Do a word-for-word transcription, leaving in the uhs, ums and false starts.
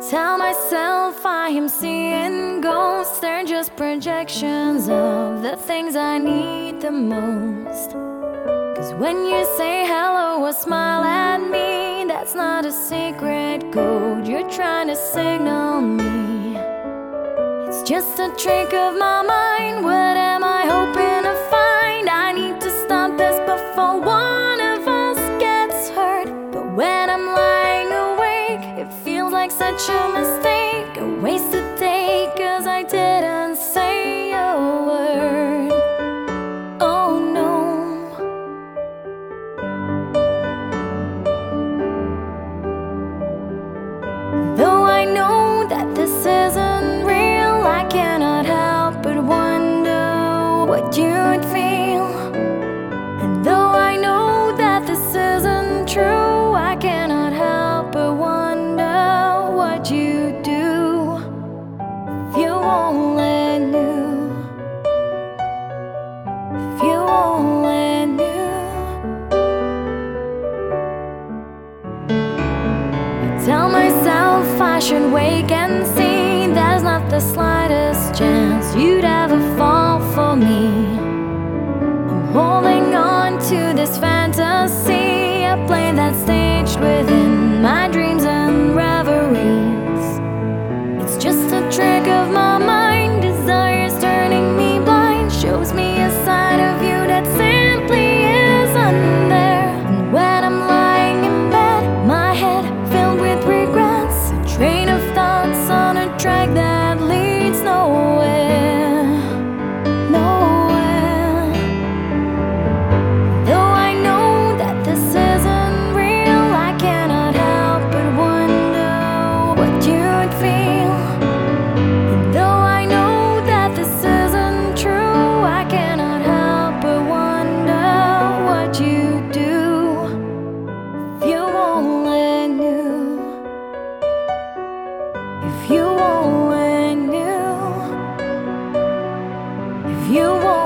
Tell myself I am seeing ghosts. They're just projections of the things I need the most. Cause when you say hello or smile at me, that's not a secret code you're trying to signal me. It's just a trick of my mind. What am I hoping to find? I need to stop this before one of us gets hurt. But when I'm lying awake, it feels like such a mistake, a wasted day, cause I didn't say a word. Oh no. Though I know that this isn't real, I cannot help but wonder what you'd feel. And though I know that this isn't true, I cannot help but wonder what you'd do if you only knew. If you only knew. I tell myself I should wake and see there's not the slightest chance you'd ever fall for me. I'm holding on to this fantasy, a play that's staged within my dreams and reveries. It's just a trick of my mind. Desire's turning me blind, shows me a side of you that simply isn't there. And when I'm lying in bed, my head filled with regrets, a train of thoughts on a track that leads nowhere, nowhere. Though I know that this isn't real, I cannot help but wonder what you'd feel. And though I know that this isn't true, I cannot help but wonder what you'd do if you only knew. If you only knew. If you only